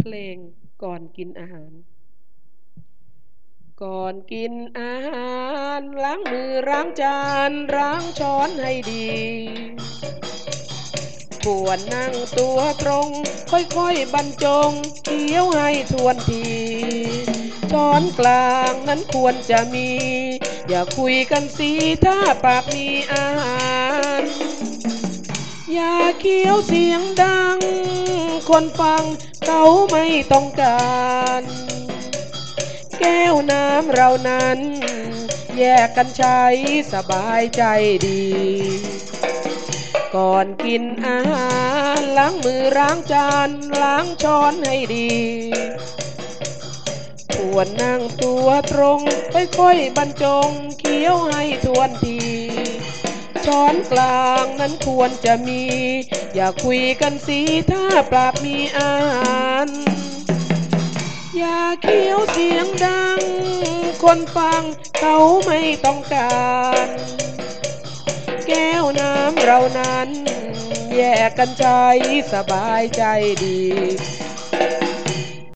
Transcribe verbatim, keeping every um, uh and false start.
เพลงก่อนกินอาหารก่อนกินอาหารล้างมือล้างจานล้างช้อนให้ดีควรนั่งตัวตรงค่อยๆบรรจงเคี้ยวให้ทวนทีช้อนกลางนั้นควรจะมีอย่าคุยกันสิถ้าปากมีอาหารอย่าเคี้ยวเสียงดังคนฟังเขาไม่ต้องการแก้วน้ำเรานั้นแยกกันใช้สบายใจดีก่อนกินอาหารล้างมือล้างจานล้างช้อนให้ดีควรนั่งตัวตรงค่อยๆบรรจงเคี้ยวให้ทวนทีช้อนกลางนั้นควรจะมีอย่าคุยกันสิถ้าปากมีอาหารอย่าเคี้ยวเสียงดังคนฟังเขาไม่ต้องการแก้วน้ำเรานั้นแยกกันใช้สบายใจดี